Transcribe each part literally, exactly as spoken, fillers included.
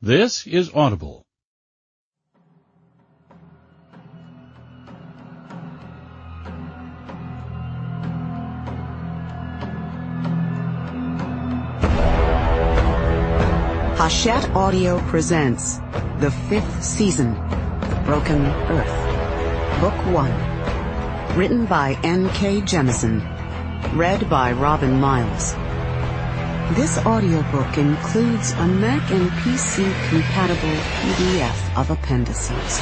This is Audible. Hachette Audio presents the fifth season, Broken Earth, Book One, written by N K Jemisin, read by Robin Miles. This audiobook includes a Mac and P C-compatible P D F of appendices.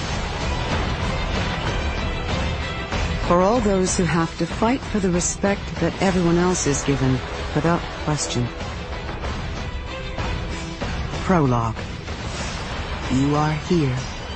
For all those who have to fight for the respect that everyone else is given, without question. Prologue. You are here.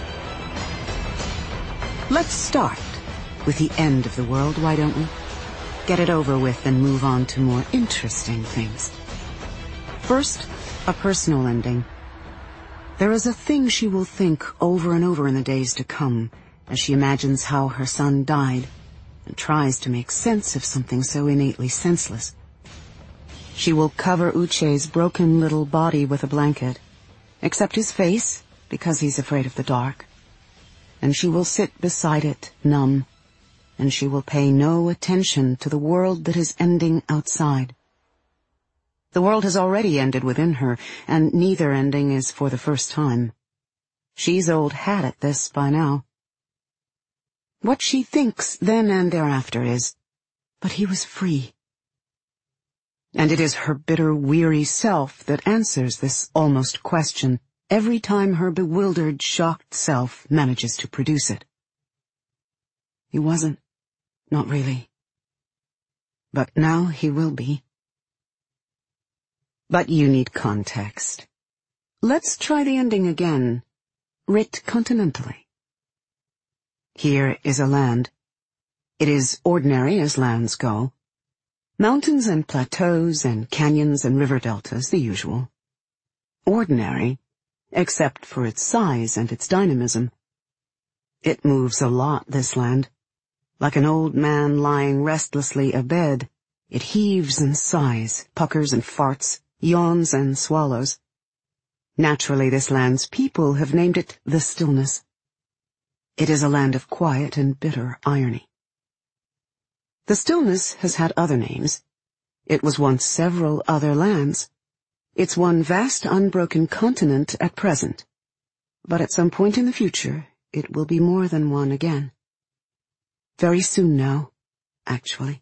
Let's start with the end of the world, why don't we? Get it over with and move on to more interesting things. First, a personal ending. There is a thing she will think over and over in the days to come as she imagines how her son died and tries to make sense of something so innately senseless. She will cover Uche's broken little body with a blanket, except his face, because he's afraid of the dark. And she will sit beside it, numb, and she will pay no attention to the world that is ending outside. The world has already ended within her, and neither ending is for the first time. She's old hat at this by now. What she thinks then and thereafter is, but he was free. And it is her bitter, weary self that answers this almost question every time her bewildered, shocked self manages to produce it. He wasn't. Not really. But now he will be. But you need context. Let's try the ending again, writ continentally. Here is a land. It is ordinary as lands go. Mountains and plateaus and canyons and river deltas, the usual. Ordinary, except for its size and its dynamism. It moves a lot, this land. Like an old man lying restlessly abed, it heaves and sighs, puckers and farts, yawns and swallows. Naturally, this land's people have named it the Stillness. It is a land of quiet and bitter irony. The Stillness has had other names. It was once several other lands. It's one vast unbroken continent at present. But at some point in the future, it will be more than one again. Very soon now, actually.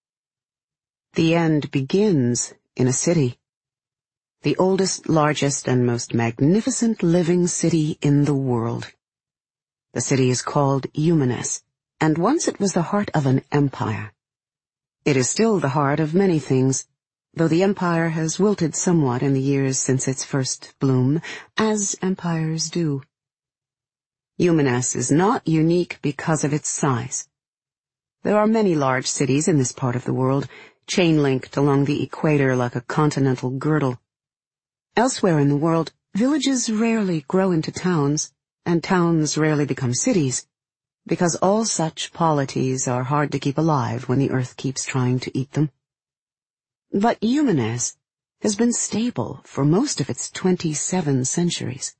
The end begins in a city. The oldest, largest, and most magnificent living city in the world. The city is called Eumenes, and once it was the heart of an empire. It is still the heart of many things, though the empire has wilted somewhat in the years since its first bloom, as empires do. Eumenes is not unique because of its size. There are many large cities in this part of the world, chain-linked along the equator like a continental girdle. Elsewhere in the world, villages rarely grow into towns, and towns rarely become cities, because all such polities are hard to keep alive when the earth keeps trying to eat them. But Eumenes has been stable for most of its twenty-seven centuries.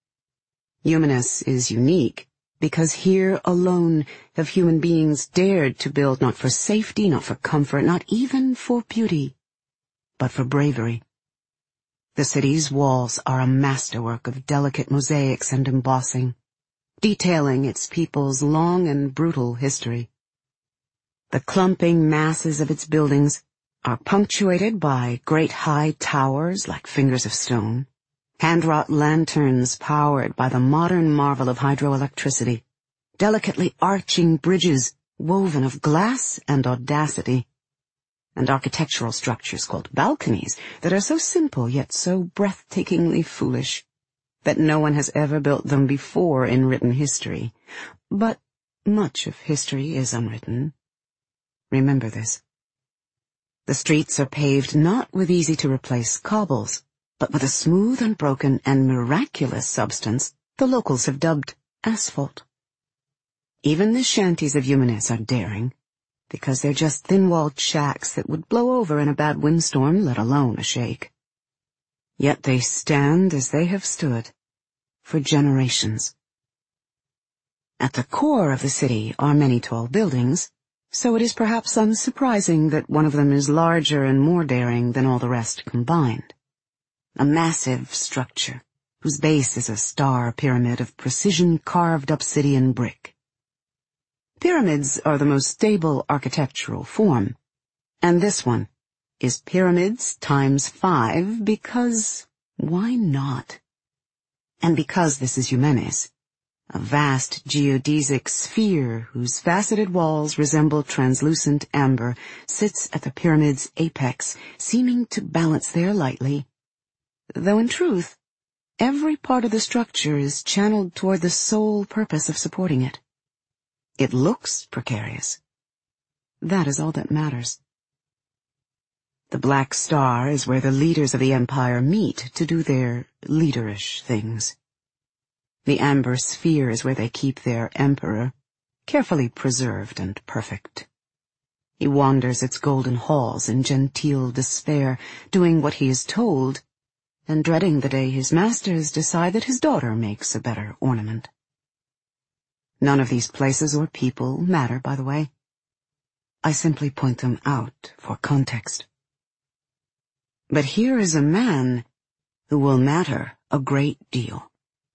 Eumenes is unique because here alone have human beings dared to build not for safety, not for comfort, not even for beauty, but for bravery. The city's walls are a masterwork of delicate mosaics and embossing, detailing its people's long and brutal history. The clumping masses of its buildings are punctuated by great high towers like fingers of stone, hand-wrought lanterns powered by the modern marvel of hydroelectricity, delicately arching bridges woven of glass and audacity, and architectural structures called balconies that are so simple yet so breathtakingly foolish that no one has ever built them before in written history. But much of history is unwritten. Remember this. The streets are paved not with easy-to-replace cobbles, but with a smooth, unbroken, and miraculous substance the locals have dubbed asphalt. Even the shanties of Eumenes are daring, because they're just thin-walled shacks that would blow over in a bad windstorm, let alone a shake. Yet they stand as they have stood for generations. At the core of the city are many tall buildings, so it is perhaps unsurprising that one of them is larger and more daring than all the rest combined. A massive structure, whose base is a star pyramid of precision-carved obsidian brick. Pyramids are the most stable architectural form, and this one is pyramids times five because why not? And because this is Eumenes, a vast geodesic sphere whose faceted walls resemble translucent amber, sits at the pyramid's apex, seeming to balance there lightly, though in truth, every part of the structure is channeled toward the sole purpose of supporting it. It looks precarious. That is all that matters. The Black Star is where the leaders of the empire meet to do their leaderish things. The amber sphere is where they keep their emperor, carefully preserved and perfect. He wanders its golden halls in genteel despair, doing what he is told, and dreading the day his masters decide that his daughter makes a better ornament. None of these places or people matter, by the way. I simply point them out for context. But here is a man who will matter a great deal.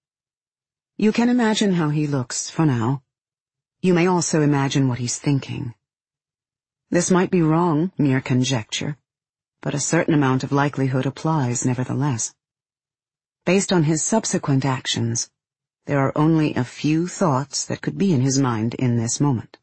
You can imagine how he looks for now. You may also imagine what he's thinking. This might be wrong, mere conjecture, but a certain amount of likelihood applies nevertheless. Based on his subsequent actions, there are only a few thoughts that could be in his mind in this moment.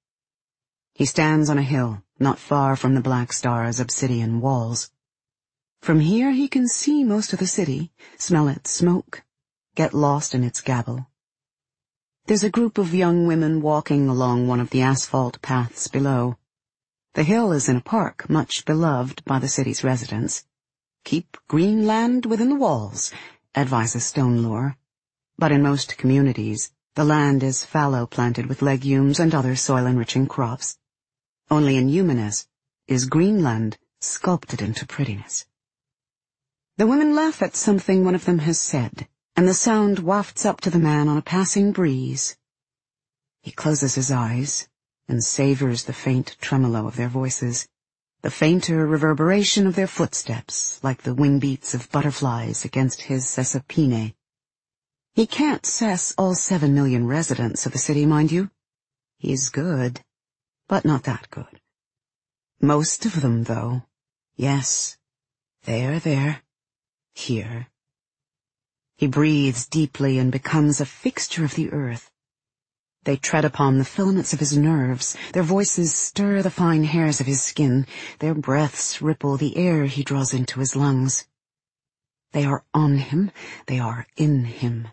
He stands on a hill, not far from the Black Star's obsidian walls. From here he can see most of the city, smell its smoke, get lost in its gabble. There's a group of young women walking along one of the asphalt paths below. The hill is in a park much beloved by the city's residents. Keep green land within the walls, advises stone lore. But in most communities, the land is fallow planted with legumes and other soil-enriching crops. Only in Eumenes is green land sculpted into prettiness. The women laugh at something one of them has said, and the sound wafts up to the man on a passing breeze. He closes his eyes and savors the faint tremolo of their voices, the fainter reverberation of their footsteps, like the wing beats of butterflies against his sesapine. He can't sess all seven million residents of the city, mind you. He's good, but not that good. Most of them, though, yes, they're there, here. He breathes deeply and becomes a fixture of the earth. They tread upon the filaments of his nerves, their voices stir the fine hairs of his skin, their breaths ripple the air he draws into his lungs. They are on him, they are in him.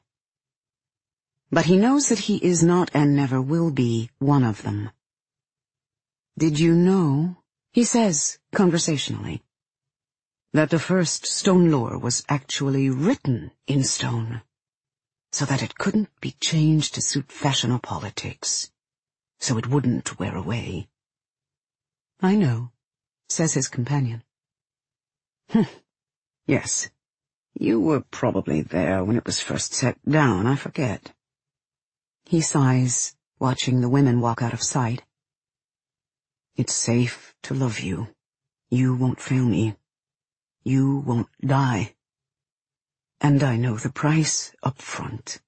But he knows that he is not and never will be one of them. Did you know, he says conversationally, that the first stone lore was actually written in stone, so that it couldn't be changed to suit fashion or politics, so it wouldn't wear away? I know, says his companion. Hm, yes, you were probably there when it was first set down, I forget. He sighs, watching the women walk out of sight. It's safe to love you. You won't fail me. You won't die. And I know the price up front.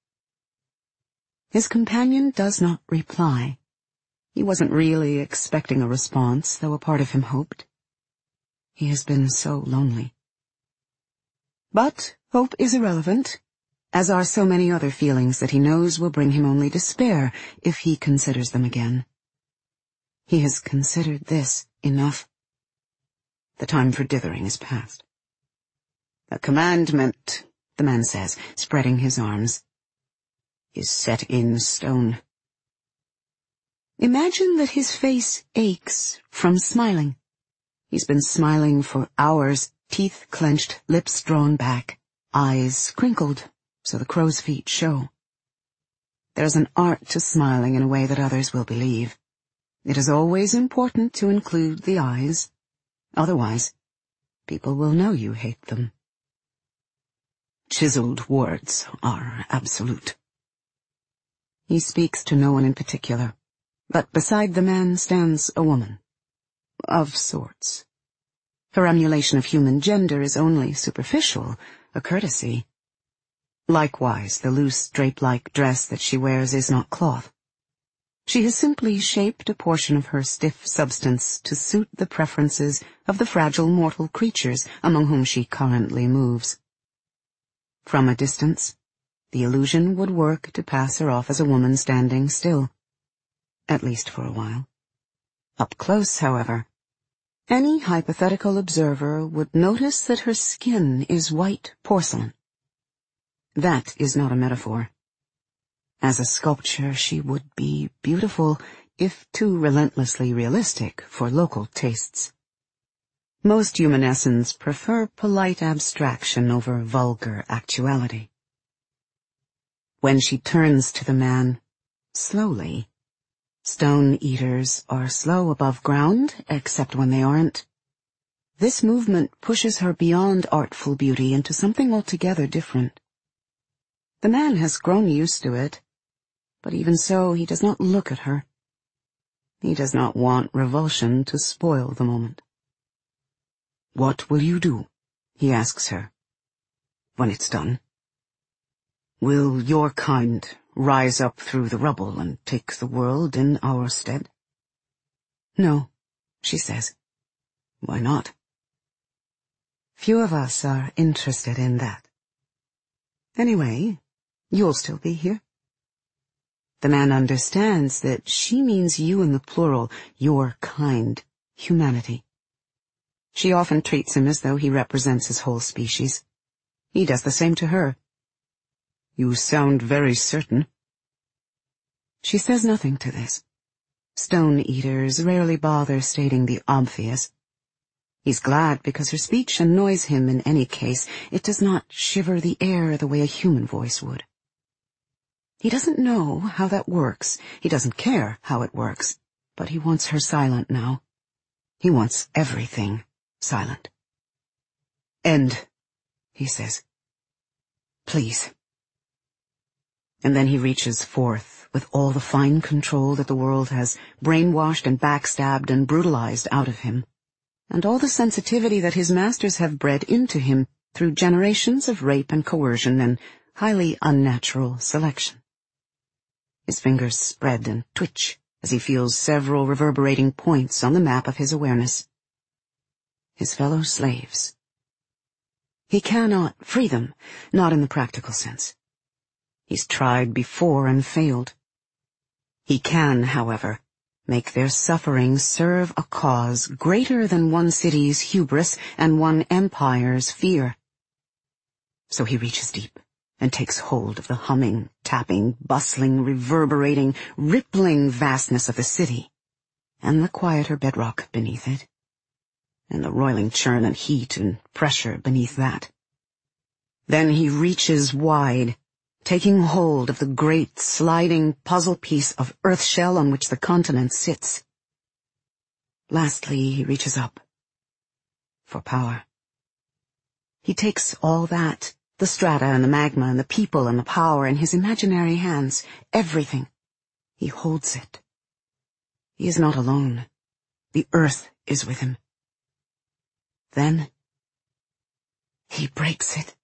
His companion does not reply. He wasn't really expecting a response, though a part of him hoped. He has been so lonely. But hope is irrelevant, as are so many other feelings that he knows will bring him only despair if he considers them again. He has considered this enough. The time for dithering is past. The commandment, the man says, spreading his arms, is set in stone. Imagine that his face aches from smiling. He's been smiling for hours, teeth clenched, lips drawn back, eyes crinkled so the crow's feet show. There's an art to smiling in a way that others will believe. It is always important to include the eyes. Otherwise, people will know you hate them. chiseled words are absolute. He speaks to no one in particular, but beside the man stands a woman. Of sorts. Her emulation of human gender is only superficial, a courtesy. Likewise, the loose drape-like dress that she wears is not cloth. She has simply shaped a portion of her stiff substance to suit the preferences of the fragile mortal creatures among whom she currently moves. From a distance, the illusion would work to pass her off as a woman standing still, at least for a while. Up close, however, any hypothetical observer would notice that her skin is white porcelain. That is not a metaphor. As a sculpture, she would be beautiful, if too relentlessly realistic for local tastes. Most humanescents prefer polite abstraction over vulgar actuality. When she turns to the man, slowly, stone eaters are slow above ground, except when they aren't. This movement pushes her beyond artful beauty into something altogether different. The man has grown used to it, but even so he does not look at her. He does not want revulsion to spoil the moment. "What will you do?" he asks her. "When it's done? Will your kind rise up through the rubble and take the world in our stead?" "No," she says. "Why not?" "Few of us are interested in that. Anyway, you'll still be here." The man understands that she means you in the plural, your kind, humanity. She often treats him as though he represents his whole species. He does the same to her. "You sound very certain." She says nothing to this. Stone eaters rarely bother stating the obvious. He's glad because her speech annoys him in any case. It does not shiver the air the way a human voice would. He doesn't know how that works. He doesn't care how it works. But he wants her silent now. He wants everything silent. "End," he says. "Please." And then he reaches forth with all the fine control that the world has brainwashed and backstabbed and brutalized out of him, and all the sensitivity that his masters have bred into him through generations of rape and coercion and highly unnatural selection. His fingers spread and twitch as he feels several reverberating points on the map of his awareness. His fellow slaves. He cannot free them, not in the practical sense. He's tried before and failed. He can, however, make their suffering serve a cause greater than one city's hubris and one empire's fear. So he reaches deep and takes hold of the humming, tapping, bustling, reverberating, rippling vastness of the city, and the quieter bedrock beneath it, and the roiling churn and heat and pressure beneath that. Then he reaches wide, taking hold of the great sliding puzzle piece of earth shell on which the continent sits. Lastly, he reaches up for power. He takes all that, the strata and the magma and the people and the power in his imaginary hands, everything. He holds it. He is not alone. The earth is with him. Then he breaks it.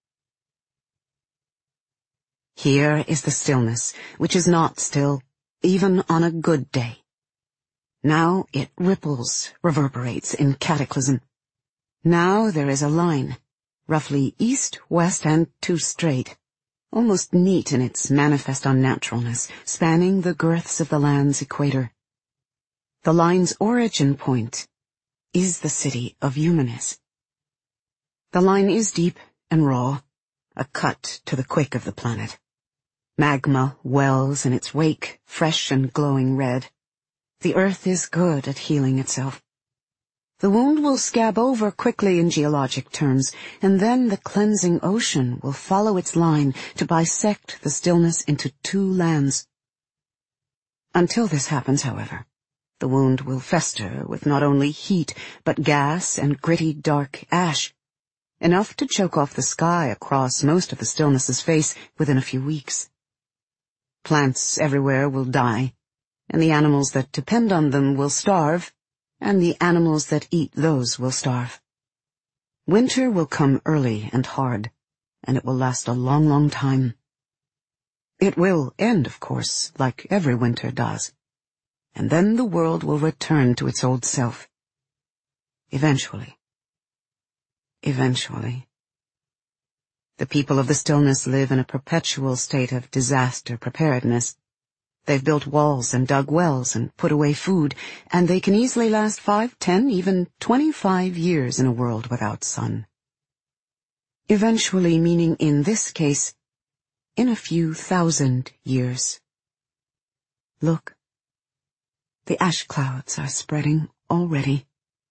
Here is the stillness, which is not still, even on a good day. Now it ripples, reverberates in cataclysm. Now there is a line, roughly east, west, and too straight, almost neat in its manifest unnaturalness, spanning the girths of the land's equator. The line's origin point is the city of Eumenes. The line is deep and raw, a cut to the quick of the planet. Magma wells in its wake, fresh and glowing red. The earth is good at healing itself. The wound will scab over quickly in geologic terms, and then the cleansing ocean will follow its line to bisect the stillness into two lands. Until this happens, however, the wound will fester with not only heat, but gas and gritty dark ash. enough to choke off the sky across most of the stillness's face within a few weeks. Plants everywhere will die, and the animals that depend on them will starve, and the animals that eat those will starve. Winter will come early and hard, and it will last a long, long time. It will end, of course, like every winter does, and then the world will return to its old self. Eventually. Eventually. The people of the stillness live in a perpetual state of disaster preparedness. They've built walls and dug wells and put away food, and they can easily last five, ten, even twenty-five years in a world without sun. Eventually meaning in this case, in a few thousand years. Look. The ash clouds are spreading already.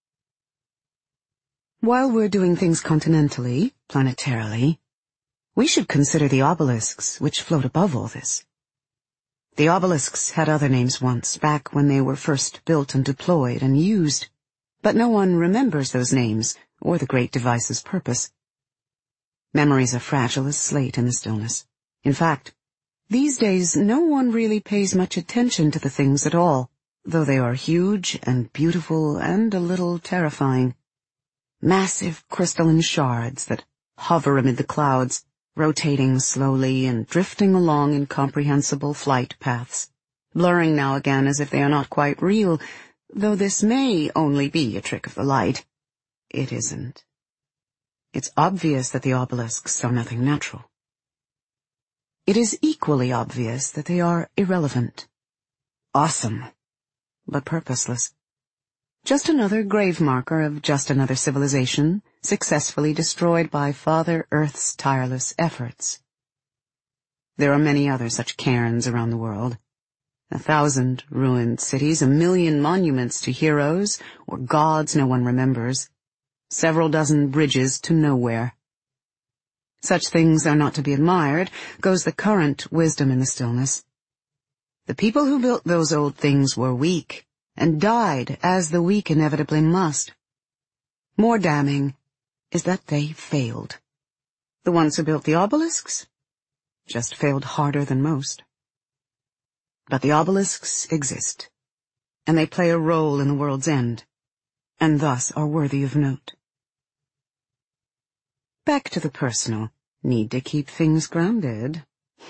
While we're doing things continentally, planetarily, we should consider the obelisks which float above all this. The obelisks had other names once, back when they were first built and deployed and used, but no one remembers those names or the great device's purpose. Memories are fragile as slate in the stillness. In fact, these days no one really pays much attention to the things at all, though they are huge and beautiful and a little terrifying. Massive crystalline shards that hover amid the clouds, rotating slowly and drifting along incomprehensible flight paths, blurring now again as if they are not quite real, though this may only be a trick of the light. It isn't. It's obvious that the obelisks are nothing natural. It is equally obvious that they are irrelevant. Awesome, but purposeless. Just another grave marker of just another civilization, successfully destroyed by Father Earth's tireless efforts. There are many other such cairns around the world. A thousand ruined cities, a million monuments to heroes or gods no one remembers, several dozen bridges to nowhere. Such things are not to be admired, goes the current wisdom in the stillness. The people who built those old things were weak, and died as the weak inevitably must. More damning is that they failed. The ones who built the obelisks just failed harder than most. But the obelisks exist, and they play a role in the world's end, and thus are worthy of note. Back to the personal. Need to keep things grounded.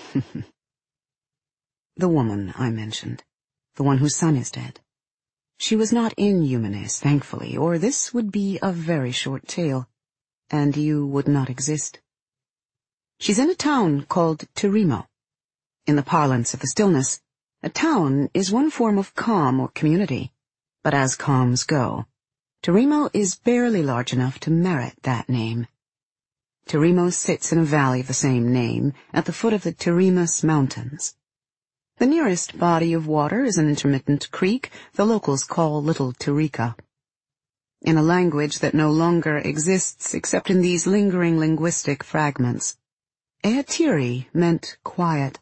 The woman I mentioned, the one whose son is dead. She was not in Eumenes, thankfully, or this would be a very short tale, and you would not exist. She's in a town called Terimo. In the parlance of the stillness, a town is one form of calm or community, but as calms go, Terimo is barely large enough to merit that name. Terimo sits in a valley of the same name, at the foot of the Terimus Mountains. The nearest body of water is an intermittent creek the locals call Little Terica. In a language that no longer exists except in these lingering linguistic fragments, Eatiri meant quiet.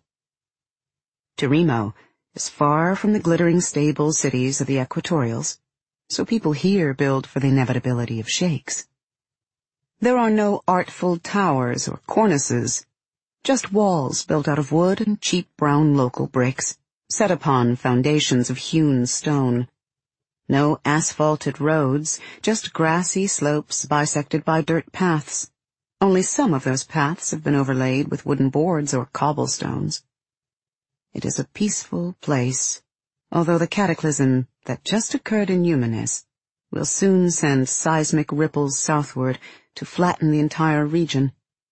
Terimo is far from the glittering stable cities of the Equatorials, so people here build for the inevitability of shakes. There are no artful towers or cornices, just walls built out of wood and cheap brown local bricks, set upon foundations of hewn stone. No asphalted roads, just grassy slopes bisected by dirt paths. Only some of those paths have been overlaid with wooden boards or cobblestones. It is a peaceful place, although the cataclysm that just occurred in Eumenes will soon send seismic ripples southward to flatten the entire region.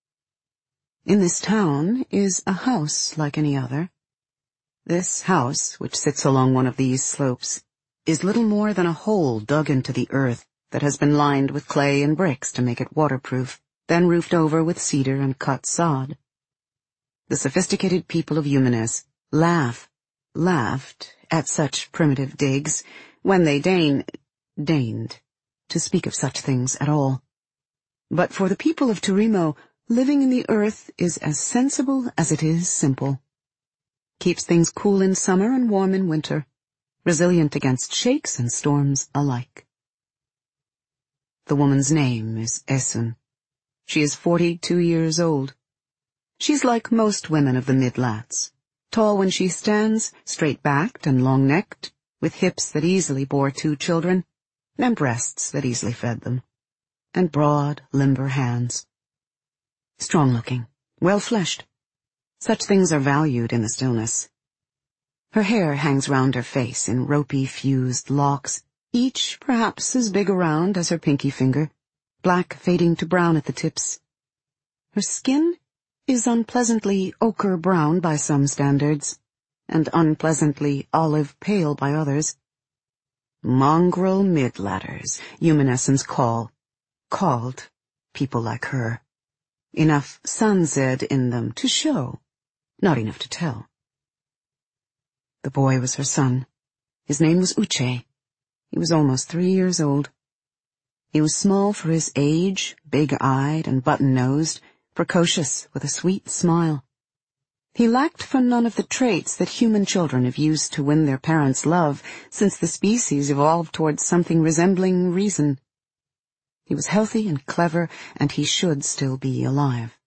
In this town is a house like any other. This house, which sits along one of these slopes, is little more than a hole dug into the earth that has been lined with clay and bricks to make it waterproof, then roofed over with cedar and cut sod. The sophisticated people of Eumenes laugh, laughed at such primitive digs when they deign, deigned to speak of such things at all. But for the people of Terimo, living in the earth is as sensible as it is simple. Keeps things cool in summer and warm in winter, resilient against shakes and storms alike. The woman's name is Esun. She is forty-two years old. She's like most women of the mid-lats, tall when she stands, straight-backed and long-necked, with hips that easily bore two children, and breasts that easily fed them, and broad, limber hands. Strong-looking, well-fleshed. Such things are valued in the stillness. Her hair hangs round her face in ropey, fused locks, each perhaps as big around as her pinky finger, black fading to brown at the tips. Her skin is unpleasantly ochre-brown by some standards, and unpleasantly olive-pale by others. Mongrel mid-latters, humanescents call, called, people like her. Enough Sanzed in them to show, not enough to tell. The boy was her son. His name was Uche. He was almost three years old. He was small for his age, big-eyed and button-nosed, precocious with a sweet smile. He lacked for none of the traits that human children have used to win their parents' love since the species evolved towards something resembling reason. He was healthy and clever, and he should still be alive.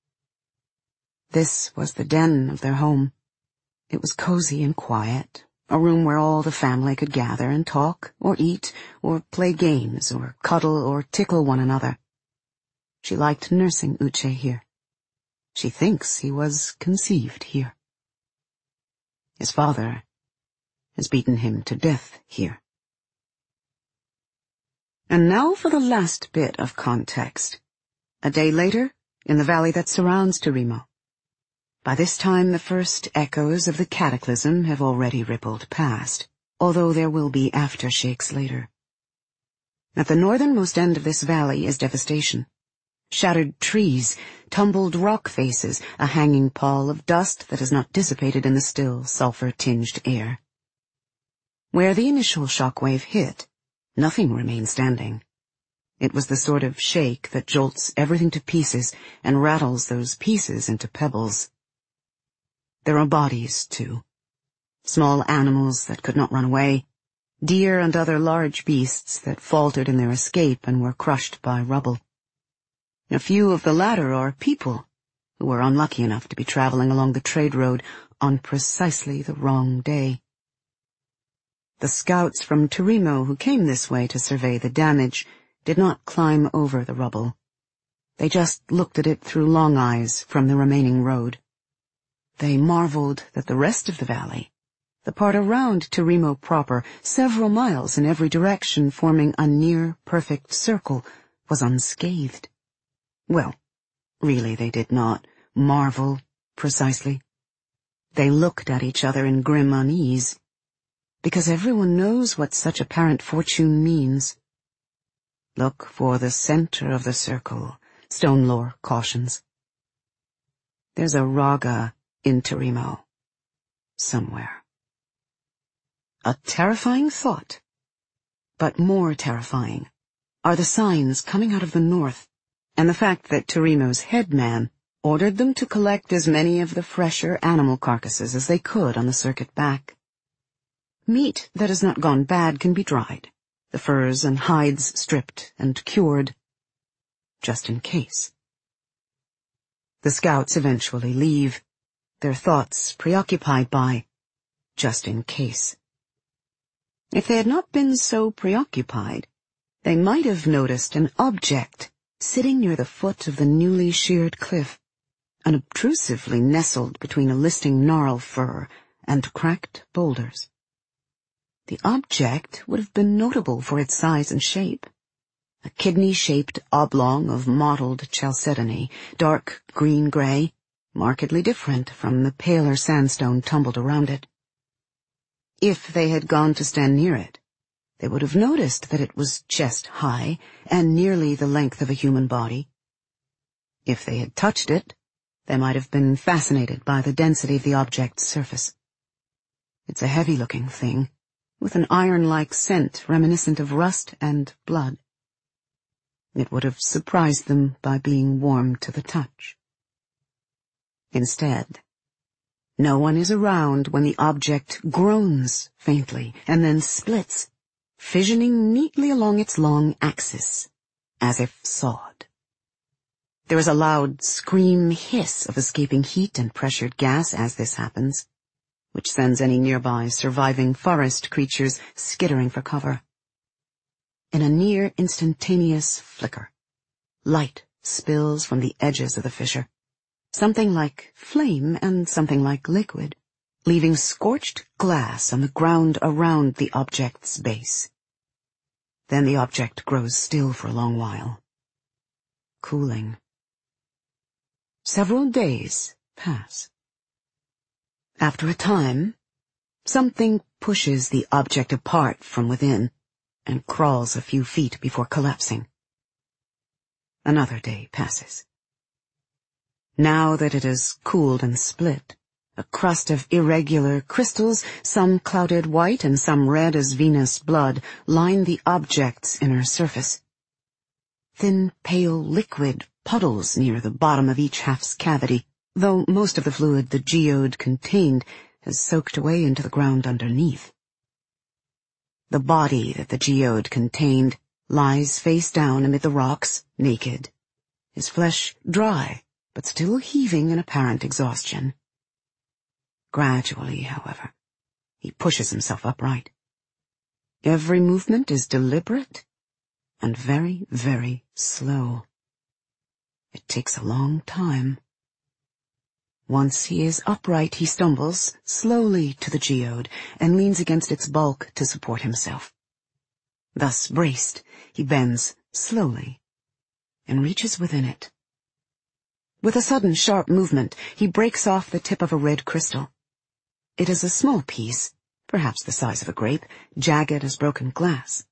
This was the den of their home. It was cozy and quiet, a room where all the family could gather and talk, or eat, or play games, or cuddle, or tickle one another. She liked nursing Uche here. She thinks he was conceived here. His father has beaten him to death here. And now for the last bit of context. A day later, in the valley that surrounds Terimo. By this time the first echoes of the cataclysm have already rippled past, although there will be aftershakes later. At the northernmost end of this valley is devastation. Shattered trees, tumbled rock faces, a hanging pall of dust that has not dissipated in the still, sulfur-tinged air. Where the initial shockwave hit, nothing remained standing. It was the sort of shake that jolts everything to pieces and rattles those pieces into pebbles. There are bodies, too. Small animals that could not run away, deer and other large beasts that faltered in their escape and were crushed by rubble. A few of the latter are people who were unlucky enough to be traveling along the trade road on precisely the wrong day. The scouts from Terimo who came this way to survey the damage did not climb over the rubble. They just looked at it through long eyes from the remaining road. They marveled that the rest of the valley, the part around Terimo proper, several miles in every direction forming a near-perfect circle, was unscathed. Well, really they did not marvel precisely. They looked at each other in grim unease, because everyone knows what such apparent fortune means. Look for the center of the circle, stone lore cautions. There's a raga in Terimo, somewhere. A terrifying thought, but more terrifying, are the signs coming out of the north, and the fact that Terimo's headman ordered them to collect as many of the fresher animal carcasses as they could on the circuit back. Meat that has not gone bad can be dried, the furs and hides stripped and cured, just in case. The scouts eventually leave, their thoughts preoccupied by just in case. If they had not been so preoccupied, they might have noticed an object sitting near the foot of the newly sheared cliff, unobtrusively nestled between a listing gnarl fir and cracked boulders. The object would have been notable for its size and shape. A kidney-shaped oblong of mottled chalcedony, dark green-gray, markedly different from the paler sandstone tumbled around it. If they had gone to stand near it, they would have noticed that it was chest-high and nearly the length of a human body. If they had touched it, they might have been fascinated by the density of the object's surface. It's a heavy-looking thing, with an iron-like scent reminiscent of rust and blood. It would have surprised them by being warm to the touch. Instead, no one is around when the object groans faintly and then splits, fissioning neatly along its long axis, as if sawed. There is a loud scream hiss of escaping heat and pressured gas as this happens, which sends any nearby surviving forest creatures skittering for cover. In a near instantaneous flicker, light spills from the edges of the fissure, something like flame and something like liquid, leaving scorched glass on the ground around the object's base. Then the object grows still for a long while, cooling. Several days pass. After a time, something pushes the object apart from within and crawls a few feet before collapsing. Another day passes. Now that it has cooled and split, a crust of irregular crystals, some clouded white and some red as venous blood, line the object's inner surface. Thin, pale liquid puddles near the bottom of each half's cavity, though most of the fluid the geode contained has soaked away into the ground underneath. The body that the geode contained lies face down amid the rocks, naked, his flesh dry, but still heaving in apparent exhaustion. Gradually, however, he pushes himself upright. Every movement is deliberate and very, very slow. It takes a long time. Once he is upright, he stumbles slowly to the geode and leans against its bulk to support himself. Thus braced, he bends slowly and reaches within it. With a sudden sharp movement, he breaks off the tip of a red crystal. It is a small piece, perhaps the size of a grape, jagged as broken glass.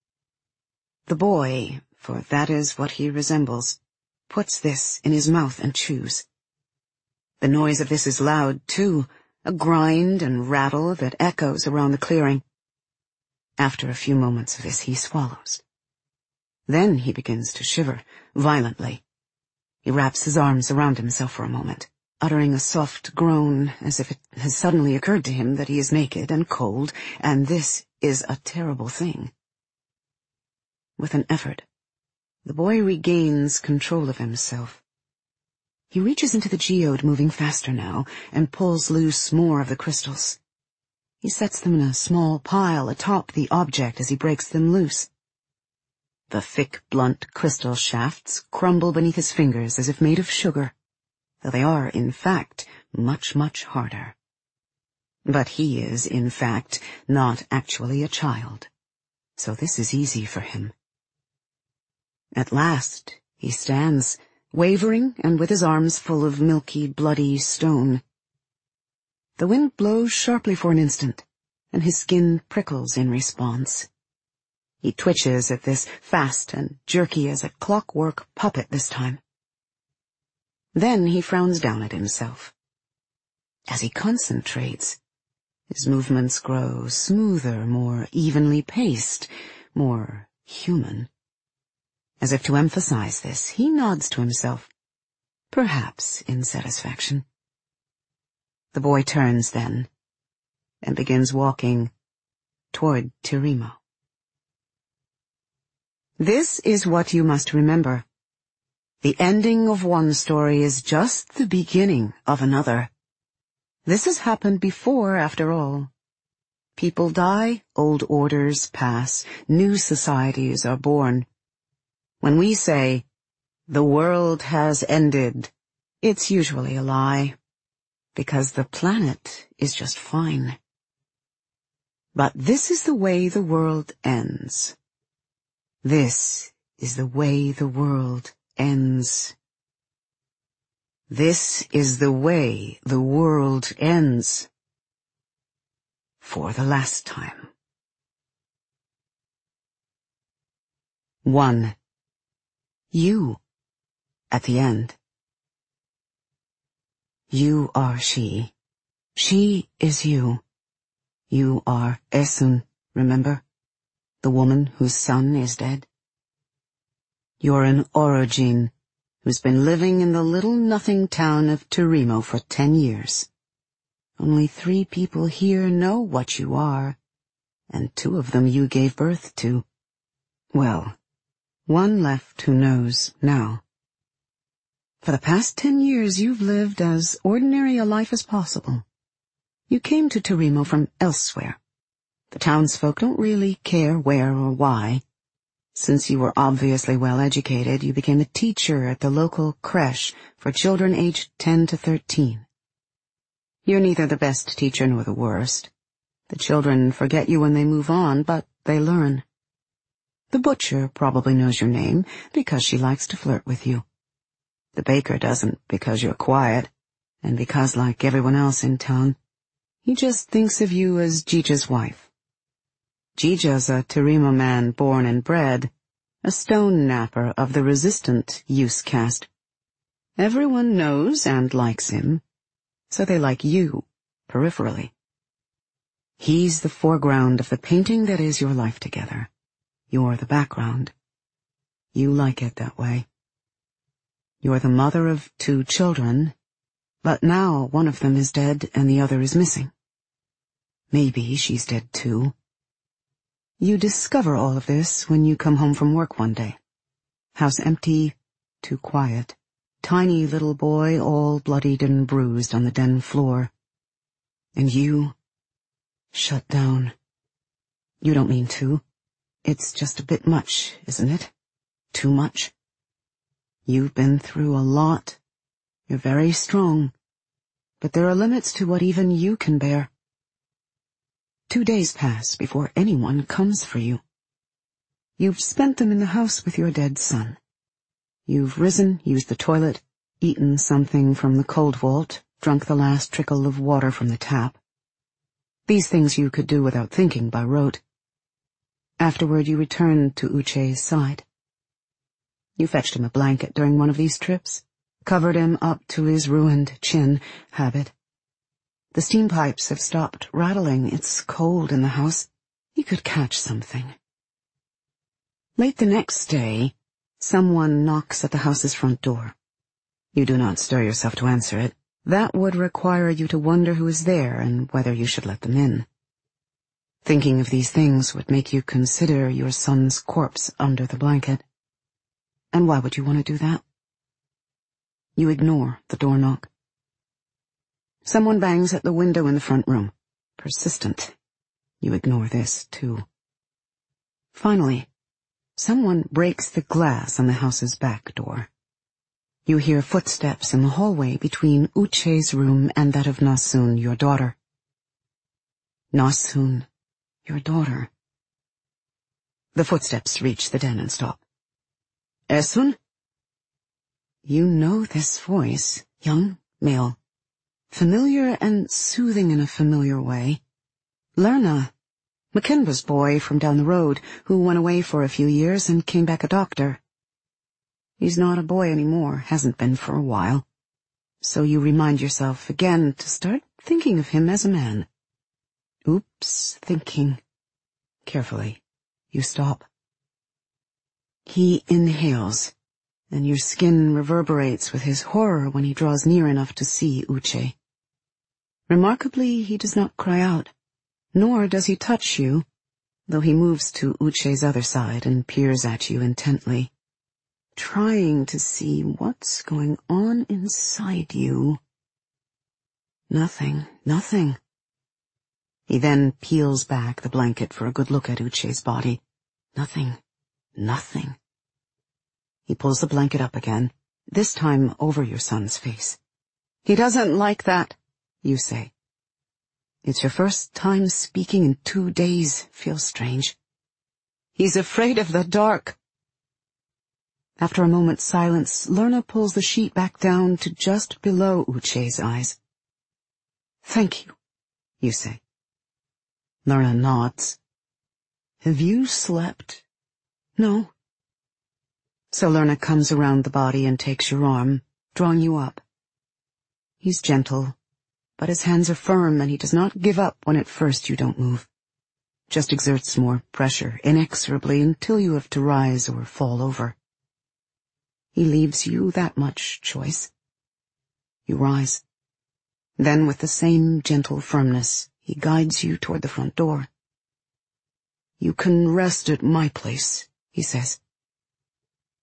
The boy, for that is what he resembles, puts this in his mouth and chews. The noise of this is loud, too, a grind and rattle that echoes around the clearing. After a few moments of this, he swallows. Then he begins to shiver, violently. He wraps his arms around himself for a moment, uttering a soft groan as if it has suddenly occurred to him that he is naked and cold, and this is a terrible thing. With an effort, the boy regains control of himself. He reaches into the geode, moving faster now, and pulls loose more of the crystals. He sets them in a small pile atop the object as he breaks them loose. The thick, blunt crystal shafts crumble beneath his fingers as if made of sugar, though they are, in fact, much, much harder. But he is, in fact, not actually a child, so this is easy for him. At last, he stands, wavering and with his arms full of milky, bloody stone. The wind blows sharply for an instant, and his skin prickles in response. He twitches at this, fast and jerky as a clockwork puppet this time. Then he frowns down at himself. As he concentrates, his movements grow smoother, more evenly paced, more human. As if to emphasize this, he nods to himself, perhaps in satisfaction. The boy turns then, and begins walking toward Tirimo. This is what you must remember. The ending of one story is just the beginning of another. This has happened before, after all. People die, old orders pass, new societies are born. When we say, the world has ended, it's usually a lie, because the planet is just fine. But this is the way the world ends. This is the way the world ends. This is the way the world ends. For the last time. One. You, at the end. You are she. She is you. You are Esun, remember? The woman whose son is dead. You're an Orogin who's been living in the little nothing town of Tirimo for ten years. Only three people here know what you are, and two of them you gave birth to. Well, one left who knows now. For the past ten years you've lived as ordinary a life as possible. You came to Terimo from elsewhere. The townsfolk don't really care where or why. Since you were obviously well educated, you became a teacher at the local creche for children aged ten to thirteen. You're neither the best teacher nor the worst. The children forget you when they move on, but they learn. The butcher probably knows your name because she likes to flirt with you. The baker doesn't because you're quiet, and because, like everyone else in town, he just thinks of you as Gija's wife. Gija's a Terimo man born and bred, a stone napper of the resistant use caste. Everyone knows and likes him, so they like you, peripherally. He's the foreground of the painting that is your life together. You're the background. You like it that way. You're the mother of two children, but now one of them is dead and the other is missing. Maybe she's dead too. You discover all of this when you come home from work one day. House empty, too quiet. Tiny little boy all bloodied and bruised on the den floor. And you, shut down. You don't mean to. It's just a bit much, isn't it? Too much. You've been through a lot. You're very strong. But there are limits to what even you can bear. Two days pass before anyone comes for you. You've spent them in the house with your dead son. You've risen, used the toilet, eaten something from the cold vault, drunk the last trickle of water from the tap. These things you could do without thinking by rote. Afterward you returned to Uche's side. You fetched him a blanket during one of these trips, covered him up to his ruined chin, habit. The steam pipes have stopped rattling. It's cold in the house. He could catch something. Late the next day, someone knocks at the house's front door. You do not stir yourself to answer it. That would require you to wonder who is there and whether you should let them in. Thinking of these things would make you consider your son's corpse under the blanket. And why would you want to do that? You ignore the door knock. Someone bangs at the window in the front room. Persistent. You ignore this, too. Finally, someone breaks the glass on the house's back door. You hear footsteps in the hallway between Uche's room and that of Nasun, your daughter. Nasun, your daughter. The footsteps reach the den and stop. Esun? You know this voice, young, male. Familiar and soothing in a familiar way. Lerna, McKenba's boy from down the road, who went away for a few years and came back a doctor. He's not a boy anymore, hasn't been for a while. So you remind yourself again to start thinking of him as a man. Oops, thinking. Carefully, you stop. He inhales, and your skin reverberates with his horror when he draws near enough to see Uche. Remarkably, he does not cry out, nor does he touch you, though he moves to Uche's other side and peers at you intently, trying to see what's going on inside you. Nothing, nothing. He then peels back the blanket for a good look at Uche's body. Nothing, nothing. He pulls the blanket up again, this time over your son's face. He doesn't like that, you say. It's your first time speaking in two days, feels strange. He's afraid of the dark. After a moment's silence, Lerna pulls the sheet back down to just below Uche's eyes. Thank you, you say. Lerna nods. Have you slept? No. So Lerna comes around the body and takes your arm, drawing you up. He's gentle, but his hands are firm and he does not give up when at first you don't move. Just exerts more pressure, inexorably, until you have to rise or fall over. He leaves you that much choice. You rise. Then with the same gentle firmness, he guides you toward the front door. You can rest at my place, he says.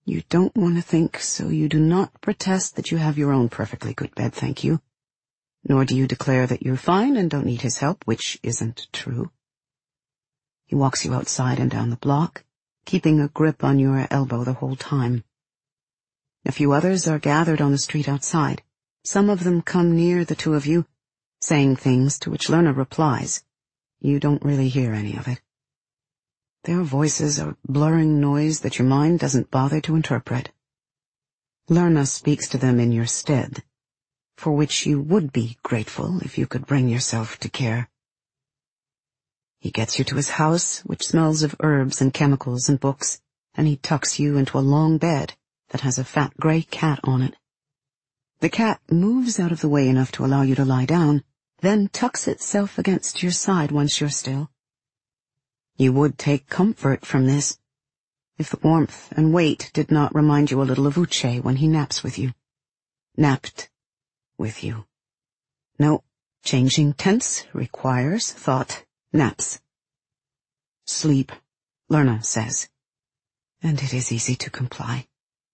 You don't want to think, so you do not protest that you have your own perfectly good bed, thank you. Nor do you declare that you're fine and don't need his help, which isn't true. He walks you outside and down the block, keeping a grip on your elbow the whole time. A few others are gathered on the street outside. Some of them come near the two of you, saying things to which Lerna replies. You don't really hear any of it. Their voices are blurring noise that your mind doesn't bother to interpret. Lerna speaks to them in your stead, for which you would be grateful if you could bring yourself to care. He gets you to his house, which smells of herbs and chemicals and books, and he tucks you into a long bed that has a fat gray cat on it. The cat moves out of the way enough to allow you to lie down, then tucks itself against your side once you're still. You would take comfort from this, if the warmth and weight did not remind you a little of Uche when he naps with you. Napped with you. No, changing tense requires thought. Naps. Sleep, Lerna says, and it is easy to comply.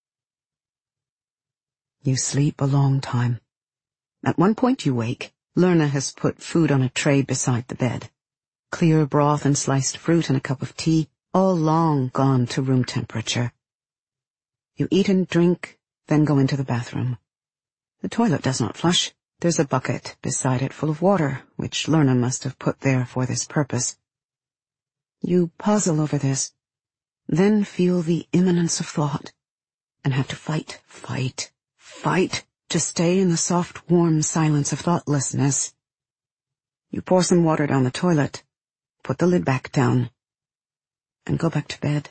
You sleep a long time. At one point you wake. Lerna has put food on a tray beside the bed. Clear broth and sliced fruit and a cup of tea, all long gone to room temperature. You eat and drink, then go into the bathroom. The toilet does not flush. There's a bucket beside it full of water, which Lerna must have put there for this purpose. You puzzle over this, then feel the imminence of thought, and have to fight, fight, fight to stay in the soft, warm silence of thoughtlessness. You pour some water down the toilet, put the lid back down, and go back to bed.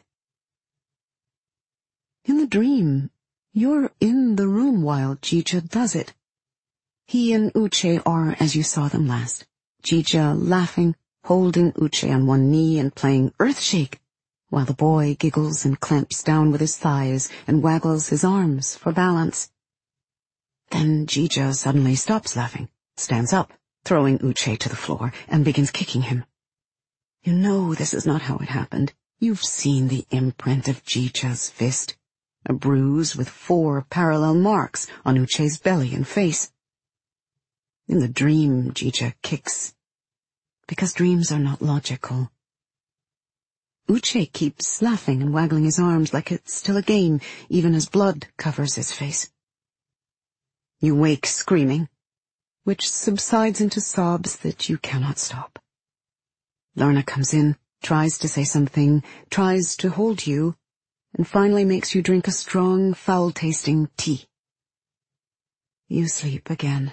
In the dream, you're in the room while Jija does it. He and Uche are as you saw them last. Jija laughing, holding Uche on one knee and playing Earthshake, while the boy giggles and clamps down with his thighs and waggles his arms for balance. Then Jija suddenly stops laughing, stands up, throwing Uche to the floor, and begins kicking him. You know this is not how it happened. You've seen the imprint of Jija's fist, a bruise with four parallel marks on Uche's belly and face. In the dream, Jija kicks, because dreams are not logical. Uche keeps laughing and waggling his arms like it's still a game, even as blood covers his face. You wake screaming, which subsides into sobs that you cannot stop. Lerna comes in, tries to say something, tries to hold you, and finally makes you drink a strong, foul-tasting tea. You sleep again.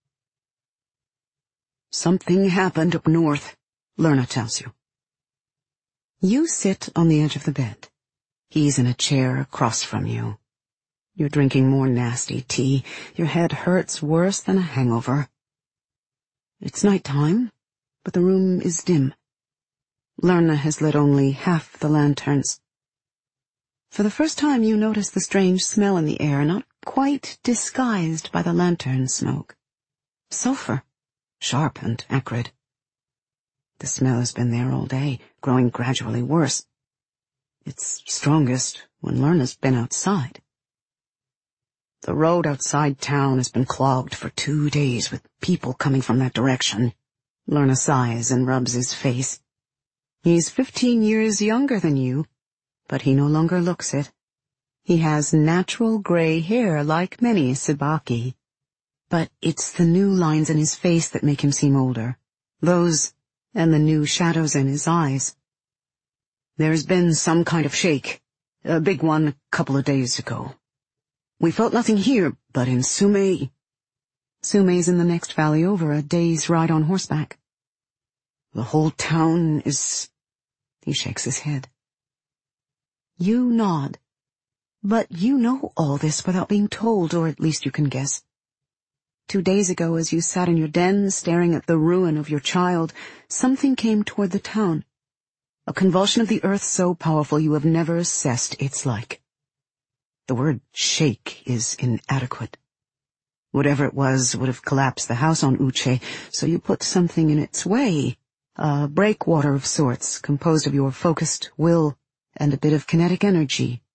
Something happened up north, Lerna tells you. You sit on the edge of the bed. He's in a chair across from you. You're drinking more nasty tea. Your head hurts worse than a hangover. It's night time, but the room is dim. Lerna has lit only half the lanterns. For the first time you notice the strange smell in the air, not quite disguised by the lantern smoke. Sulfur, sharp and acrid. The smell has been there all day, growing gradually worse. It's strongest when Lerna's been outside. The road outside town has been clogged for two days with people coming from that direction. Lerna sighs and rubs his face. He's fifteen years younger than you, but he no longer looks it. He has natural gray hair like many Sabaki, but it's the new lines in his face that make him seem older. Those and the new shadows in his eyes. There's been some kind of shake, a big one a couple of days ago. We felt nothing here, but in Sume... Sume's in the next valley over, a day's ride on horseback. The whole town is... He shakes his head. You nod. But you know all this without being told, or at least you can guess. Two days ago, as you sat in your den staring at the ruin of your child, something came toward the town. A convulsion of the earth so powerful you have never assessed its like. The word shake is inadequate. Whatever it was would have collapsed the house on Uche, so you put something in its way, a breakwater of sorts composed of your focused will and a bit of kinetic energy,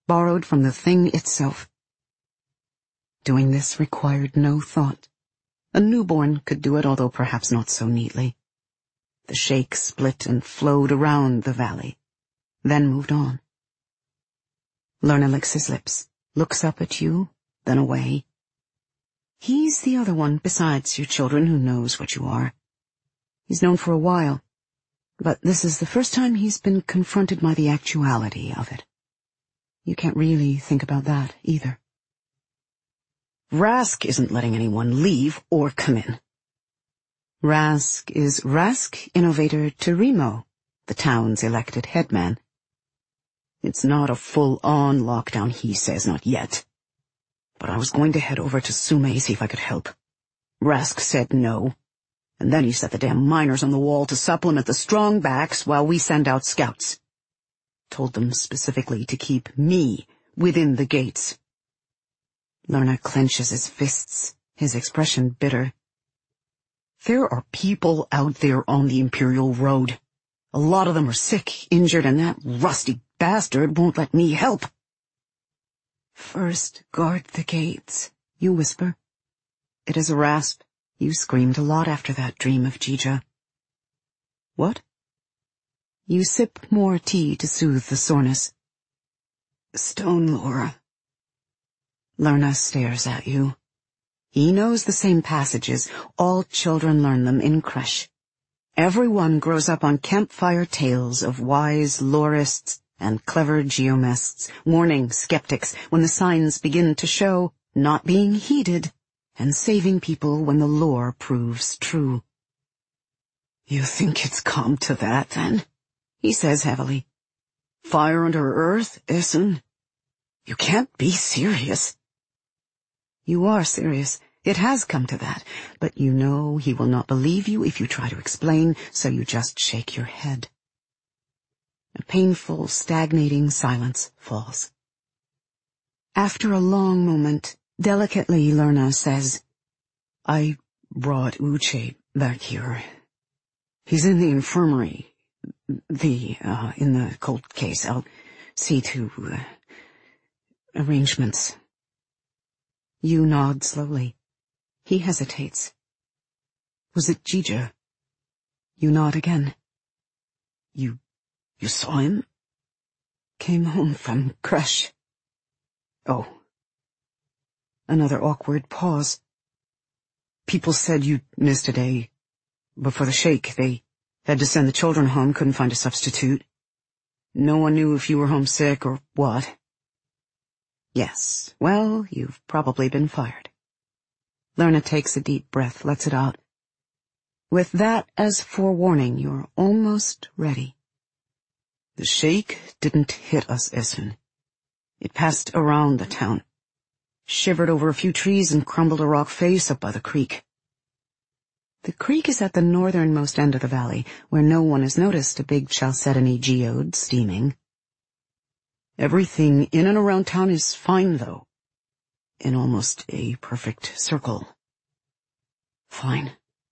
borrowed from the thing itself. Doing this required no thought. A newborn could do it, although perhaps not so neatly. The sheikh split and flowed around the valley, then moved on. Lerna licks his lips, looks up at you, then away. He's the other one besides your children who knows what you are. He's known for a while, but this is the first time he's been confronted by the actuality of it. You can't really think about that either. Rask isn't letting anyone leave or come in. Rask is Rask Innovator Terimo, the town's elected headman. It's not a full-on lockdown, he says, not yet. But I was going to head over to Sume, see if I could help. Rask said no, and then he set the damn miners on the wall to supplement the strong backs while we send out scouts. Told them specifically to keep me within the gates. Lerna clenches his fists, his expression bitter. There are people out there on the Imperial Road. A lot of them are sick, injured, and that rusty bastard won't let me help. First, guard the gates, you whisper. It is a rasp. You screamed a lot after that dream of Jija. What? You sip more tea to soothe the soreness. Stone Laura. Lerna stares at you. He knows the same passages. All children learn them in creche. Everyone grows up on campfire tales of wise lorists and clever geomests, warning skeptics when the signs begin to show, not being heeded, and saving people when the lore proves true. You think it's come to that, then? He says heavily. Fire under earth, Essen? You can't be serious. You are serious. It has come to that, but you know he will not believe you if you try to explain, so you just shake your head. A painful, stagnating silence falls. After a long moment, delicately Lerna says, I brought Uche back here. He's in the infirmary. The, uh, in the cold case. I'll see to, uh, arrangements. You nod slowly. He hesitates. Was it Jija? You nod again. You, you saw him? Came home from creche. Oh. Another awkward pause. People said you missed a day. Before the sheikh, they had to send the children home, couldn't find a substitute. No one knew if you were homesick or what. Yes, well, you've probably been fired. Lerna takes a deep breath, lets it out. With that as forewarning, you're almost ready. The sheikh didn't hit us, Essen. It passed around the town, shivered over a few trees and crumbled a rock face up by the creek. The creek is at the northernmost end of the valley, where no one has noticed a big chalcedony geode steaming. Everything in and around town is fine, though. In almost a perfect circle. Fine.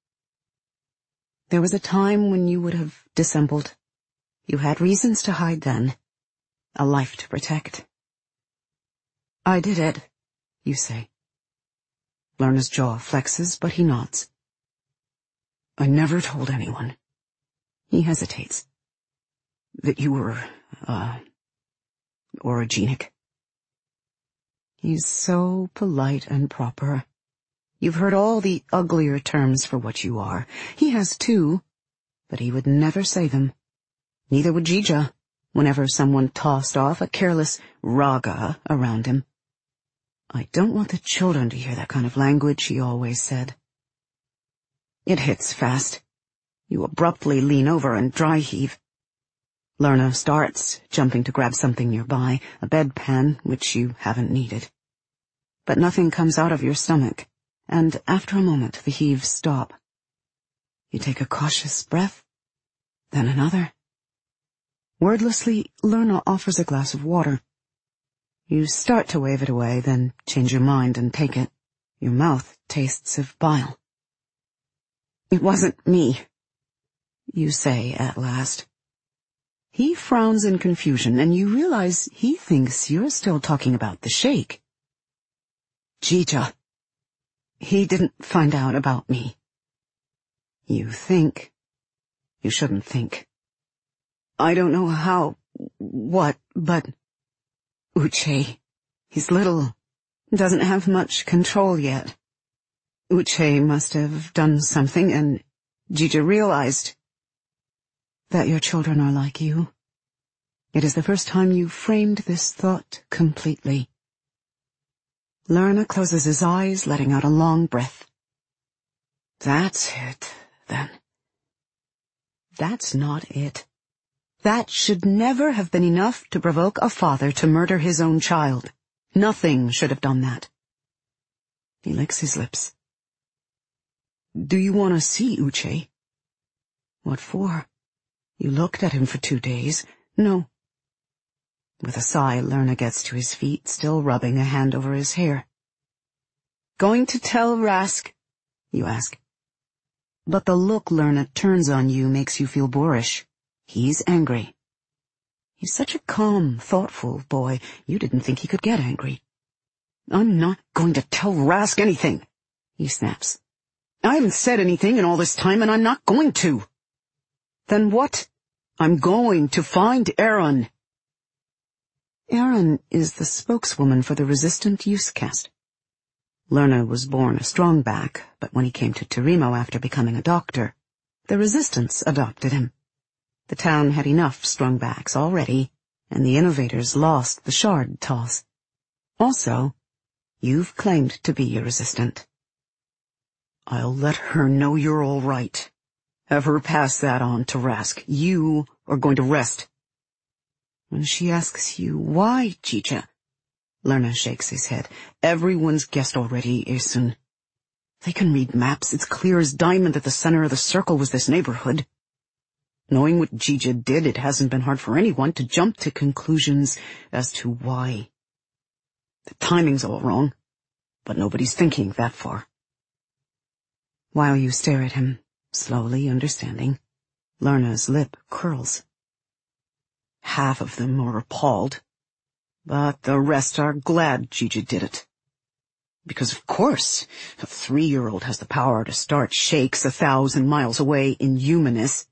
There was a time when you would have dissembled. You had reasons to hide then. A life to protect. I did it, you say. Lerna's jaw flexes, but he nods. I never told anyone. He hesitates. That you were, uh, orogenic. He's so polite and proper. You've heard all the uglier terms for what you are. He has too, but he would never say them. Neither would Jija, whenever someone tossed off a careless raga around him. I don't want the children to hear that kind of language, he always said. It hits fast. You abruptly lean over and dry heave. Lerna starts, jumping to grab something nearby, a bedpan, which you haven't needed. But nothing comes out of your stomach, and after a moment the heaves stop. You take a cautious breath, then another. Wordlessly, Lerna offers a glass of water. You start to wave it away, then change your mind and take it. Your mouth tastes of bile. It wasn't me, you say at last. He frowns in confusion, and you realize he thinks you're still talking about the sheikh. Jija. He didn't find out about me. You think. You shouldn't think. I don't know how, what, but Uche, he's little, doesn't have much control yet. Uche must have done something, and Jija realized that your children are like you. It is the first time you've framed this thought completely. Lerna closes his eyes, letting out a long breath. That's it, then. That's not it. That should never have been enough to provoke a father to murder his own child. Nothing should have done that. He licks his lips. Do you want to see Uche? What for? You looked at him for two days. No. With a sigh, Lerna gets to his feet, still rubbing a hand over his hair. Going to tell Rask? You ask. But the look Lerna turns on you makes you feel boorish. He's angry. He's such a calm, thoughtful boy, you didn't think he could get angry. I'm not going to tell Rask anything, he snaps. I haven't said anything in all this time, and I'm not going to. Then what? I'm going to find Aaron. Aaron is the spokeswoman for the resistant youth caste. Lerna was born a strongback, but when he came to Terimo after becoming a doctor, the resistance adopted him. The town had enough strongbacks already, and the innovators lost the shard toss. Also, you've claimed to be a resistant. I'll let her know you're all right. Have her pass that on to Rask. You are going to rest. When she asks you, why, Jija? Lerna shakes his head. Everyone's guessed already, Esun. They can read maps. It's clear as diamond that the center of the circle was this neighborhood. Knowing what Jija did, it hasn't been hard for anyone to jump to conclusions as to why. The timing's all wrong, but nobody's thinking that far. While you stare at him, slowly understanding, Lerna's lip curls. Half of them are appalled, but the rest are glad Jija did it. Because of course, a three-year-old has the power to start shakes a thousand miles away in Humanus.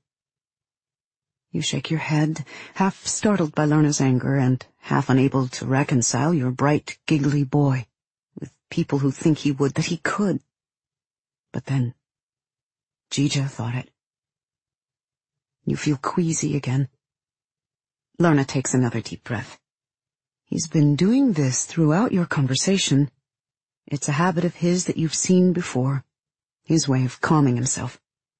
You shake your head, half startled by Lerna's anger and half unable to reconcile your bright, giggly boy with people who think he would, that he could. But then, Jija thought it. You feel queasy again. Lerna takes another deep breath. He's been doing this throughout your conversation. It's a habit of his that you've seen before. His way of calming himself.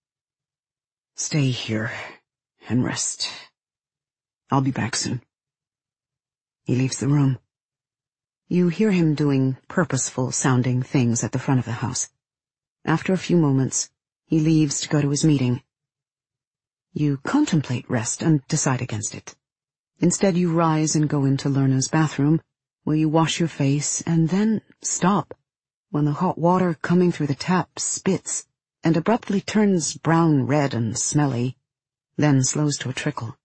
Stay here and rest. I'll be back soon. He leaves the room. You hear him doing purposeful-sounding things at the front of the house. After a few moments, he leaves to go to his meeting. You contemplate rest and decide against it. Instead, you rise and go into Lerna's bathroom, where you wash your face and then stop when the hot water coming through the tap spits and abruptly turns brown-red and smelly, then slows to a trickle.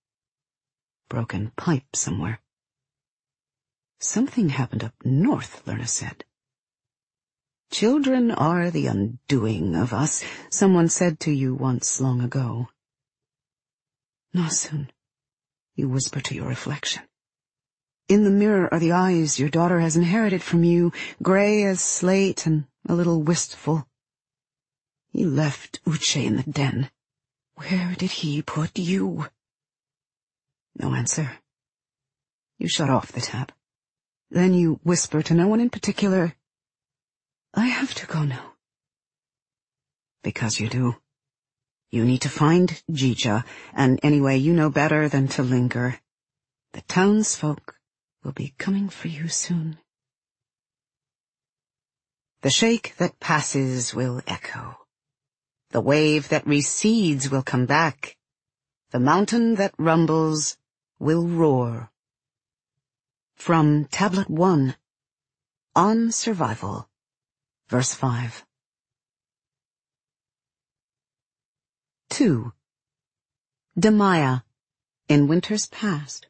Broken pipe somewhere. Something happened up north, Lerna said. Children are the undoing of us, someone said to you once long ago. Nasun, you whisper to your reflection. In the mirror are the eyes your daughter has inherited from you, gray as slate and a little wistful. He left Uche in the den. Where did he put you? No answer. You shut off the tap. Then you whisper to no one in particular, I have to go now. Because you do. You need to find Jija, and anyway, you know better than to linger. The townsfolk will be coming for you soon. The shake that passes will echo. The wave that recedes will come back. The mountain that rumbles will roar. From Tablet one, On Survival, verse five. two. Demaya, in winters past.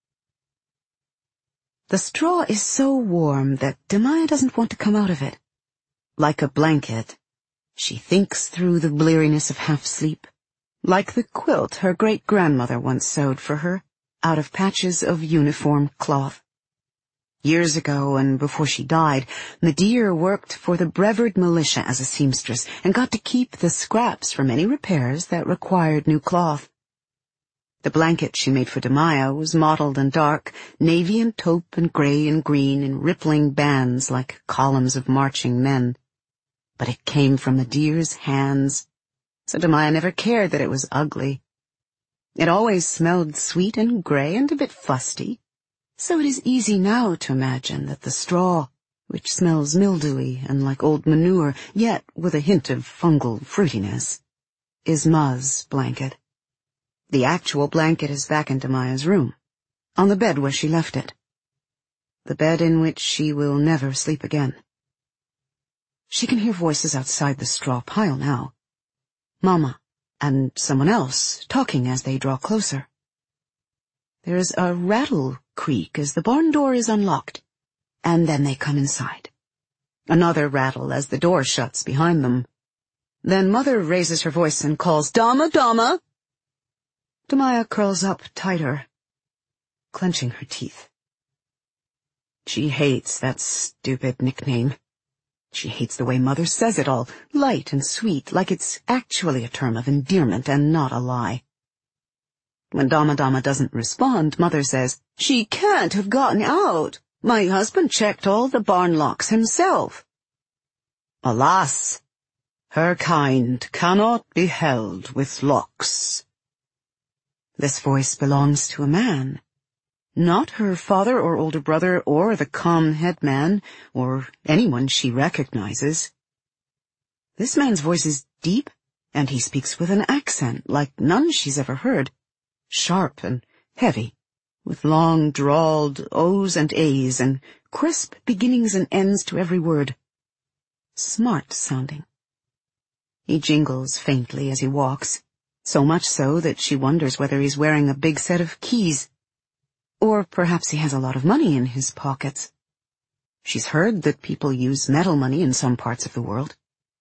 The straw is so warm that Demaya doesn't want to come out of it. Like a blanket, she thinks through the bleariness of half-sleep, like the quilt her great-grandmother once sewed for her out of patches of uniform cloth. Years ago, and before she died, Medea worked for the Brevard militia as a seamstress and got to keep the scraps from any repairs that required new cloth. The blanket she made for Demaya was mottled and dark, navy and taupe and gray and green in rippling bands like columns of marching men. But it came from Medea's hands, so Demaya never cared that it was ugly. It always smelled sweet and gray and a bit fusty, so it is easy now to imagine that the straw, which smells mildewy and like old manure, yet with a hint of fungal fruitiness, is Ma's blanket. The actual blanket is back in Demaya's room, on the bed where she left it. The bed in which she will never sleep again. She can hear voices outside the straw pile now. Mama and someone else talking as they draw closer. There is a rattle creak as the barn door is unlocked, and then they come inside. Another rattle as the door shuts behind them. Then Mother raises her voice and calls, "Dama, Dama!" Demaya curls up tighter, clenching her teeth. She hates that stupid nickname. She hates the way Mother says it all, light and sweet, like it's actually a term of endearment and not a lie. When Dama Dama doesn't respond, Mother says, "She can't have gotten out. My husband checked all the barn locks himself." "Alas, her kind cannot be held with locks." This voice belongs to a man, not her father or older brother or the calm headman or anyone she recognizes. This man's voice is deep, and he speaks with an accent like none she's ever heard, sharp and heavy, with long drawled O's and A's and crisp beginnings and ends to every word. Smart sounding. He jingles faintly as he walks, so much so that she wonders whether he's wearing a big set of keys. Or perhaps he has a lot of money in his pockets. She's heard that people use metal money in some parts of the world.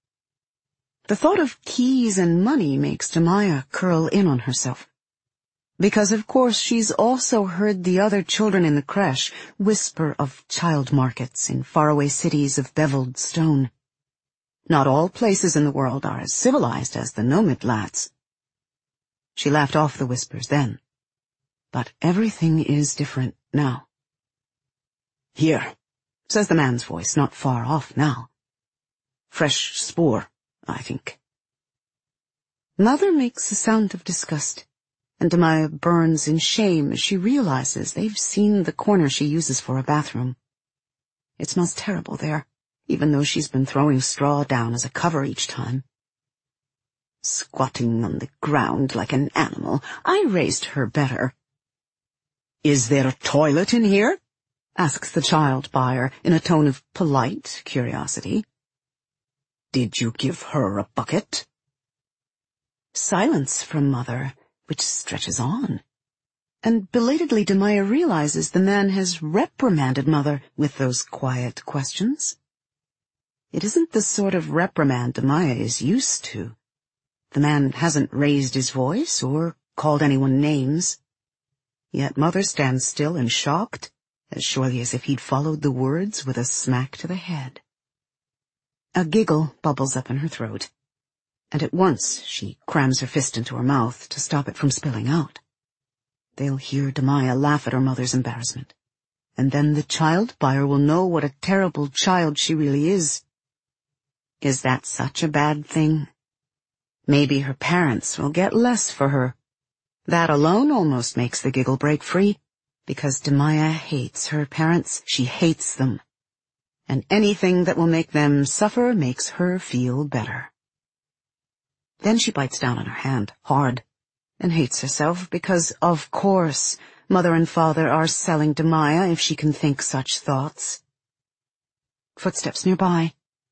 The thought of keys and money makes Demaya curl in on herself. Because of course she's also heard the other children in the creche whisper of child markets in faraway cities of beveled stone. Not all places in the world are as civilized as the Nomadlats. She laughed off the whispers then. But everything is different now. "Here," says the man's voice, not far off now. "Fresh spoor, I think." Mother makes a sound of disgust, and Demaya burns in shame as she realizes they've seen the corner she uses for a bathroom. It smells terrible there, even though she's been throwing straw down as a cover each time. Squatting on the ground like an animal, I raised her better. "Is there a toilet in here?" asks the child buyer in a tone of polite curiosity. "Did you give her a bucket?" Silence from Mother, which stretches on. And belatedly Demaya realizes the man has reprimanded Mother with those quiet questions. It isn't the sort of reprimand Demaya is used to. The man hasn't raised his voice or called anyone names. Yet Mother stands still and shocked, as surely as if he'd followed the words with a smack to the head. A giggle bubbles up in her throat, and at once she crams her fist into her mouth to stop it from spilling out. They'll hear Demaya laugh at her mother's embarrassment, and then the child buyer will know what a terrible child she really is. Is that such a bad thing? Maybe her parents will get less for her. That alone almost makes the giggle break free, because Demaya hates her parents. She hates them. And anything that will make them suffer makes her feel better. Then she bites down on her hand, hard, and hates herself because, of course, Mother and Father are selling Demaya if she can think such thoughts. Footsteps nearby.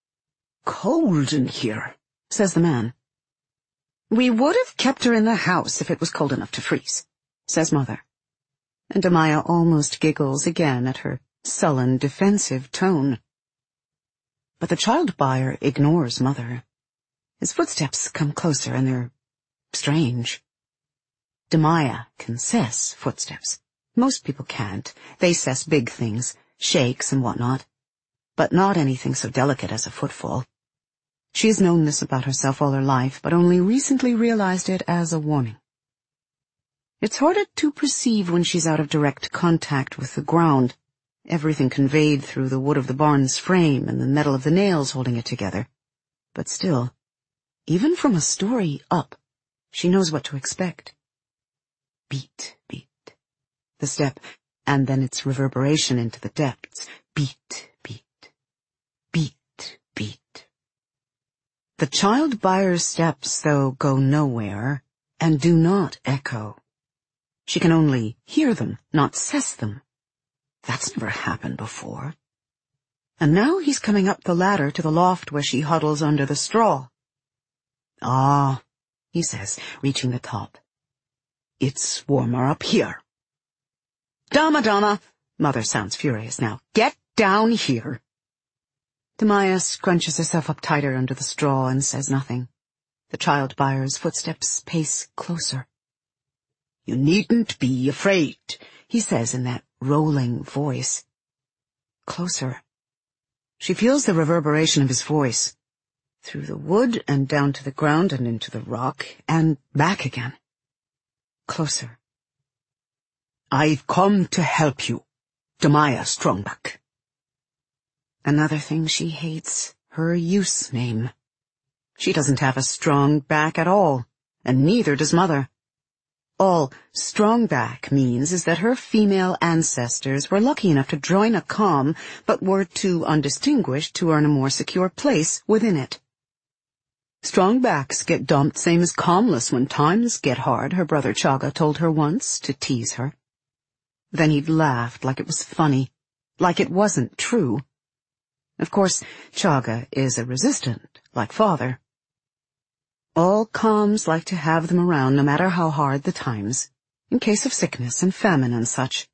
"Cold in here," says the man. "We would have kept her in the house if it was cold enough to freeze," says Mother, and Demaya almost giggles again at her sullen, defensive tone. But the child buyer ignores Mother. His footsteps come closer, and they're strange. Demaya can sense footsteps. Most people can't. They sense big things, shakes and whatnot, but not anything so delicate as a footfall. She has known this about herself all her life, but only recently realized it as a warning. It's harder to perceive when she's out of direct contact with the ground, everything conveyed through the wood of the barn's frame and the metal of the nails holding it together. But still, even from a story up, she knows what to expect. Beat, beat. The step, and then its reverberation into the depths. Beat, beat. Beat, beat. The child buyer's steps, though, go nowhere, and do not echo. She can only hear them, not sense them. That's never happened before. And now he's coming up the ladder to the loft where she huddles under the straw. Ah, he says, reaching the top. It's warmer up here. Dama, Dama, Mother sounds furious now. Get down here. Demaya scrunches herself up tighter under the straw and says nothing. The child buyer's footsteps pace closer. You needn't be afraid, he says in that rolling voice. Closer. She feels the reverberation of his voice. Through the wood and down to the ground and into the rock and back again. Closer. I've come to help you, Demaya Strongback. Another thing she hates, her use name. She doesn't have a strong back at all, and neither does Mother. All Strongback means is that her female ancestors were lucky enough to join a comm, but were too undistinguished to earn a more secure place within it. Strongbacks get dumped same as comless when times get hard, her brother Chaga told her once to tease her. Then he'd laughed like it was funny, like it wasn't true. Of course, Chaga is a resistant, like Father. All comms like to have them around no matter how hard the times, in case of sickness and famine and such.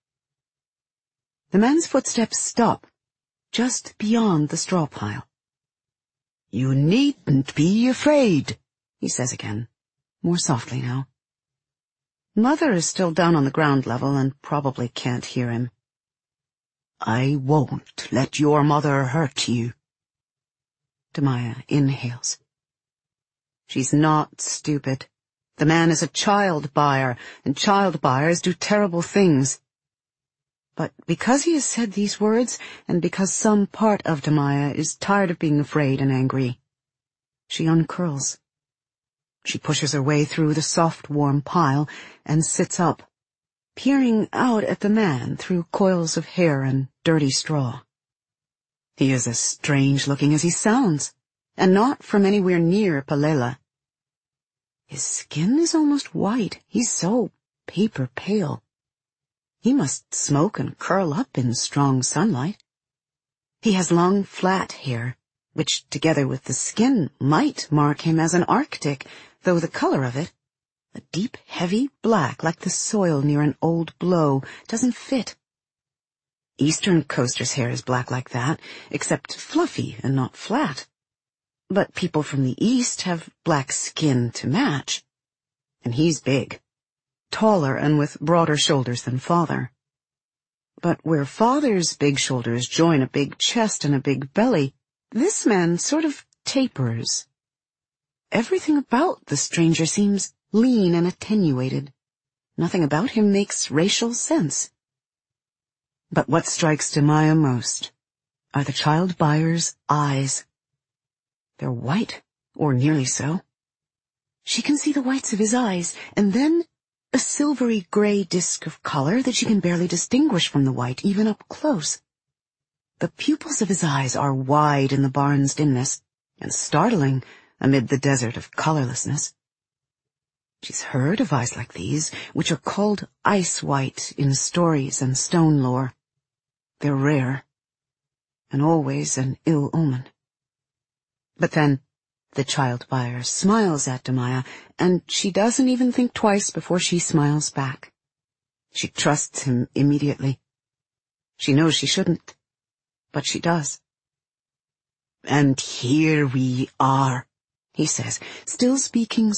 The man's footsteps stop, just beyond the straw pile. You needn't be afraid, he says again, more softly now. Mother is still down on the ground level and probably can't hear him. I won't let your mother hurt you. Demaya inhales. She's not stupid. The man is a child buyer, and child buyers do terrible things. But because he has said these words, and because some part of Demaya is tired of being afraid and angry, she uncurls. She pushes her way through the soft, warm pile and sits up, peering out at the man through coils of hair and dirty straw. He is as strange-looking as he sounds, and not from anywhere near Palela. His skin is almost white. He's so paper-pale. He must smoke and curl up in strong sunlight. He has long, flat hair, which, together with the skin, might mark him as an Arctic, though the color of it, a deep, heavy black like the soil near an old blow, doesn't fit. Eastern coasters' hair is black like that, except fluffy and not flat. But people from the East have black skin to match. And he's big, taller and with broader shoulders than Father. But where Father's big shoulders join a big chest and a big belly, this man sort of tapers. Everything about the stranger seems lean and attenuated. Nothing about him makes racial sense. But what strikes Demaya most are the child buyer's eyes. They're white, or nearly so. She can see the whites of his eyes, and then a silvery gray disk of color that she can barely distinguish from the white, even up close. The pupils of his eyes are wide in the barn's dimness, and startling amid the desert of colorlessness. She's heard of eyes like these, which are called ice white in stories and stone lore. They're rare, and always an ill omen. But then, the child buyer smiles at Demaya, and she doesn't even think twice before she smiles back. She trusts him immediately. She knows she shouldn't, but she does. "And here we are," he says, still speaking